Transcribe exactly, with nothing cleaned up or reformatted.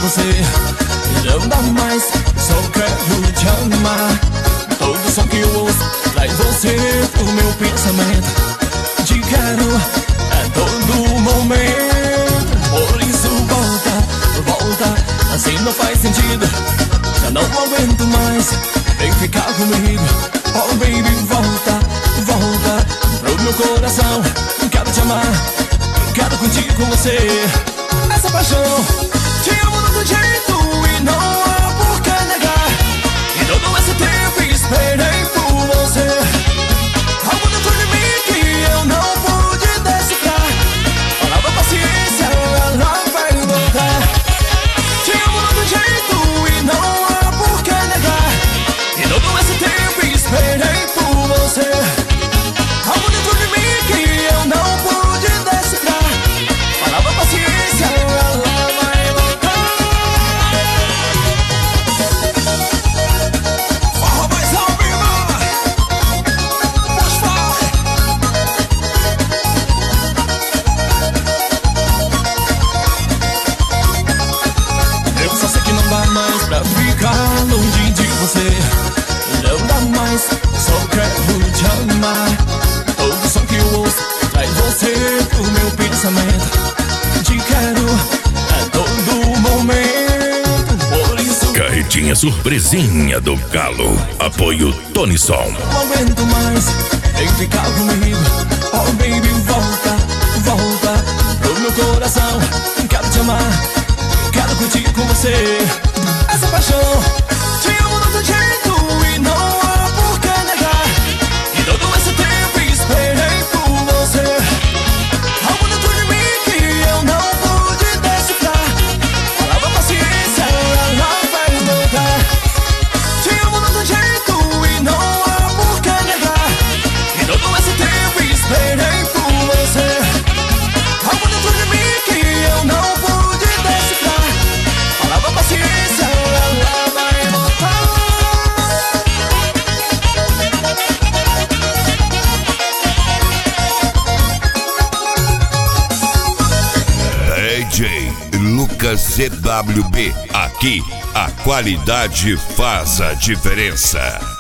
você. Não dá mais, só quero te amar. Todo som que eu ouço traz você pro meu pensamento. Te quero a todo momento. Por isso volta, volta, assim não faz sentido. Já não aguento mais, vem ficar comigo. Oh baby, volta, volta pro meu coração. Quero te amar, quero curtir com você. Essa paixão, te amo do teu jeito e não há por que negar. E todo esse tempo esperei por você. Algo dentro de mim que eu não pude decifrar. Falava paciência, ela vai voltar. Te amo do teu jeito e não há por que negar. E todo esse tempo esperei por você. Algo dentro de mim que eu não pude decifrar. Falava paciência, ela vai voltar. Forró mais ao vivo. Pois vai. Eu só sei que não dá mais pra ficar longe de você. Não dá mais, só quero te amar. Todo som que eu ouço traz você pro meu pensamento. Te quero a todo momento. Por isso Carretinha surpresinha do Galo. Apoio Tony Som. não aguento mais, vem ficar comigo. Oh baby, volta, volta pro meu coração. Quero te amar, quero curtir com você. Essa paixão, te amo do teu jeito e não há por que negar. E todo esse tempo esperei por você. Algo dentro de mim que eu não pude decifrar. Falava paciência, ela vai voltar. Te amo do teu jeito e não há por que negar. E todo esse tempo esperei por você. Algo dentro de mim que eu não pude decifrar. Falava paciência, ela vai voltar. D J Lucas C W B. Aqui a qualidade faz a diferença.